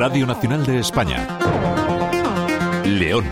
Radio Nacional de España. León.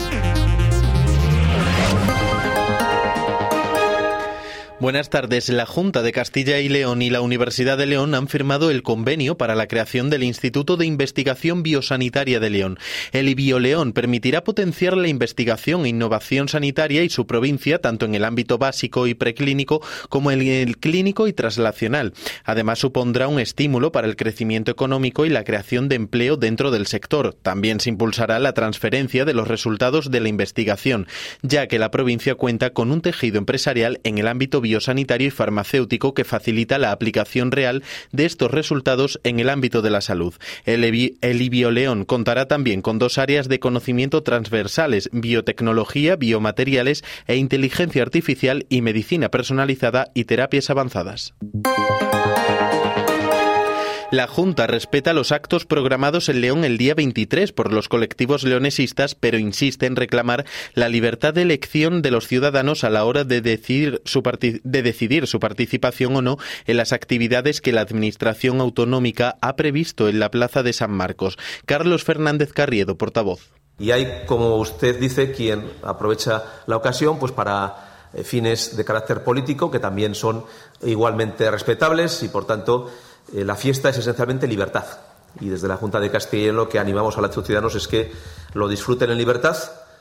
Buenas tardes. La Junta de Castilla y León y la Universidad de León han firmado el convenio para la creación del Instituto de Investigación Biosanitaria de León. El IBioLeón permitirá potenciar la investigación e innovación sanitaria y su provincia, tanto en el ámbito básico y preclínico como en el clínico y traslacional. Además, supondrá un estímulo para el crecimiento económico y la creación de empleo dentro del sector. También se impulsará la transferencia de los resultados de la investigación, ya que la provincia cuenta con un tejido empresarial en el ámbito biosanitario y farmacéutico que facilita la aplicación real de estos resultados en el ámbito de la salud. El IBioLeón contará también con 2 áreas de conocimiento transversales: biotecnología, biomateriales e inteligencia artificial y medicina personalizada y terapias avanzadas. La Junta respeta los actos programados en León el día 23 por los colectivos leonesistas, pero insiste en reclamar la libertad de elección de los ciudadanos a la hora de decidir su participación o no en las actividades que la Administración Autonómica ha previsto en la Plaza de San Marcos. Carlos Fernández Carriedo, portavoz. Y hay, como usted dice, quien aprovecha la ocasión pues para fines de carácter político, que también son igualmente respetables, y por tanto la fiesta es esencialmente libertad, y desde la Junta de Castilla y León lo que animamos a los ciudadanos es que lo disfruten en libertad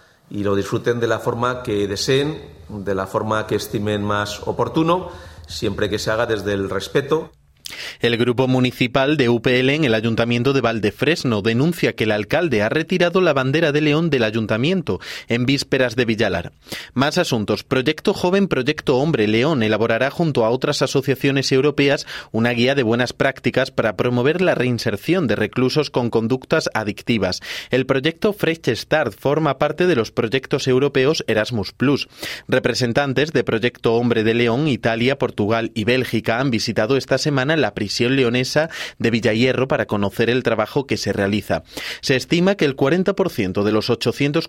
y lo disfruten de la forma que deseen, de la forma que estimen más oportuno, siempre que se haga desde el respeto. El grupo municipal de UPL en el Ayuntamiento de Valdefresno denuncia que el alcalde ha retirado la bandera de León del Ayuntamiento en vísperas de Villalar. Más asuntos. Proyecto Joven, Proyecto Hombre León elaborará junto a otras asociaciones europeas una guía de buenas prácticas para promover la reinserción de reclusos con conductas adictivas. El proyecto Fresh Start forma parte de los proyectos europeos Erasmus+. Representantes de Proyecto Hombre de León, Italia, Portugal y Bélgica han visitado esta semana la prisión leonesa de Villayerro para conocer el trabajo que se realiza. Se estima que el 40% de los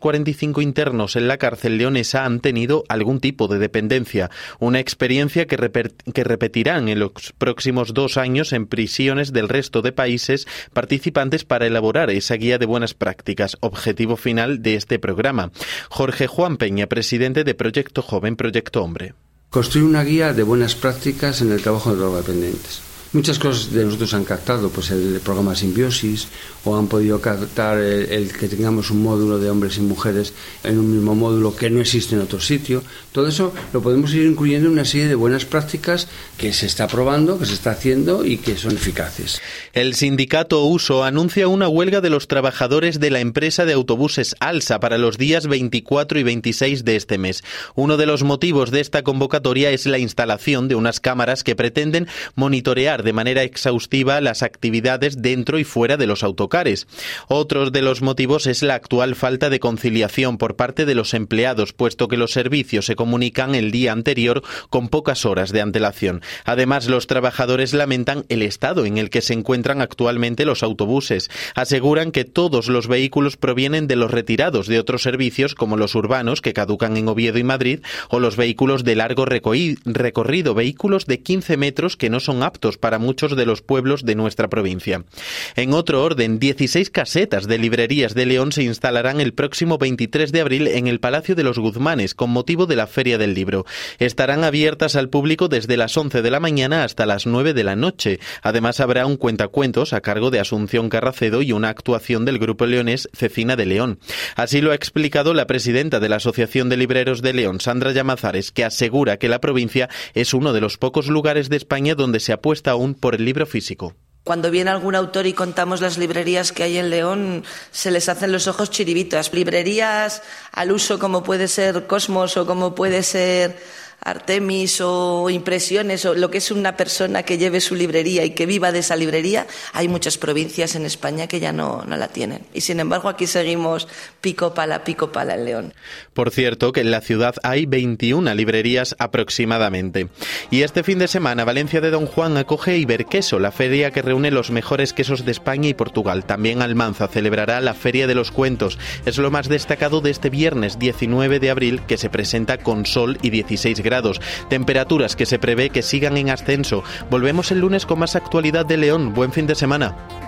845 internos en la cárcel leonesa han tenido algún tipo de dependencia, una experiencia que repetirán en los próximos 2 años en prisiones del resto de países participantes para elaborar esa guía de buenas prácticas, objetivo final de este programa. Jorge Juan Peña, presidente de Proyecto Joven, Proyecto Hombre. Construir una guía de buenas prácticas en el trabajo de drogodependientes. Muchas cosas de nosotros han captado, pues el programa Simbiosis, o han podido captar el que tengamos un módulo de hombres y mujeres en un mismo módulo que no existe en otro sitio. Todo eso lo podemos ir incluyendo en una serie de buenas prácticas que se está probando, que se está haciendo y que son eficaces. El sindicato USO anuncia una huelga de los trabajadores de la empresa de autobuses ALSA para los días 24 y 26 de este mes. Uno de los motivos de esta convocatoria es la instalación de unas cámaras que pretenden monitorear de manera exhaustiva las actividades dentro y fuera de los autocares. Otro de los motivos es la actual falta de conciliación por parte de los empleados, puesto que los servicios se comunican el día anterior con pocas horas de antelación. Además, los trabajadores lamentan el estado en el que se encuentran actualmente los autobuses. Aseguran que todos los vehículos provienen de los retirados de otros servicios, como los urbanos, que caducan en Oviedo y Madrid, o los vehículos de largo recorrido, vehículos de 15 metros que no son aptos para muchos de los pueblos de nuestra provincia. En otro orden, 16 casetas de librerías de León se instalarán el próximo 23 de abril en el Palacio de los Guzmanes con motivo de la Feria del Libro. Estarán abiertas al público desde las 11 de la mañana hasta las 9 de la noche. Además, habrá un cuentacuentos a cargo de Asunción Carracedo y una actuación del grupo leonés Cecina de León. Así lo ha explicado la presidenta de la Asociación de Libreros de León, Sandra Llamazares, que asegura que la provincia es uno de los pocos lugares de España donde se apuesta aún por el libro físico. Cuando viene algún autor y contamos las librerías que hay en León, se les hacen los ojos chiribitas. Librerías al uso como puede ser Cosmos o como puede ser Artemis o Impresiones o lo que es una persona que lleve su librería y que viva de esa librería, hay muchas provincias en España que ya no la tienen. Y sin embargo aquí seguimos pico pala en León. Por cierto que en la ciudad hay 21 librerías aproximadamente. Y este fin de semana Valencia de Don Juan acoge Iberqueso, la feria que reúne los mejores quesos de España y Portugal. También Almanza celebrará la Feria de los Cuentos. Es lo más destacado de este viernes 19 de abril, que se presenta con sol y 16 grados. Temperaturas que se prevé que sigan en ascenso. Volvemos el lunes con más actualidad de León. Buen fin de semana.